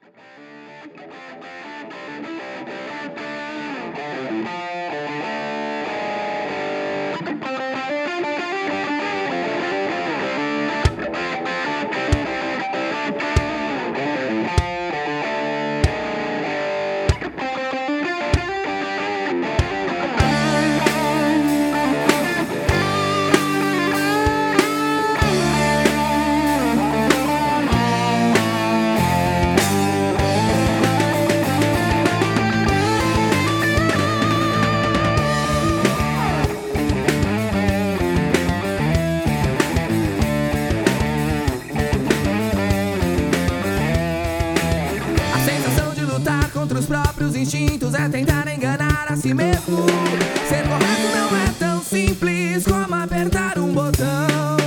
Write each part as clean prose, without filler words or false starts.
Contra os próprios instintos é tentar enganar a si mesmo. Ser correto não é tão simples como apertar um botão.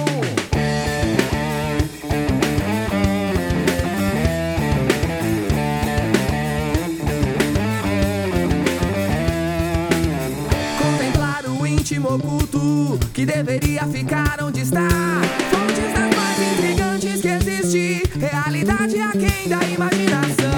Contemplar o íntimo oculto que deveria ficar onde está. Fontes das mais intrigantes que existe, realidade aquém da imaginação.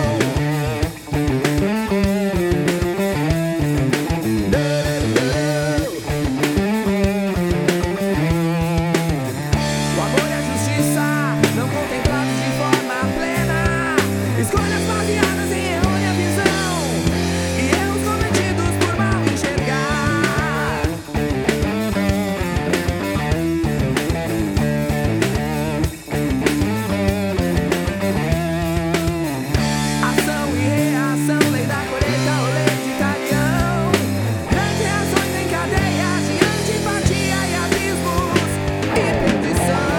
Escolhas baseadas em errônea visão e erros cometidos por mal enxergar. Ação e reação, lei da colheita ou lei de Italião. Grandes reações em cadeias de antipatia e abismos e perdição.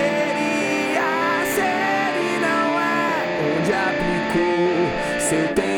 Aplicou seu tempo.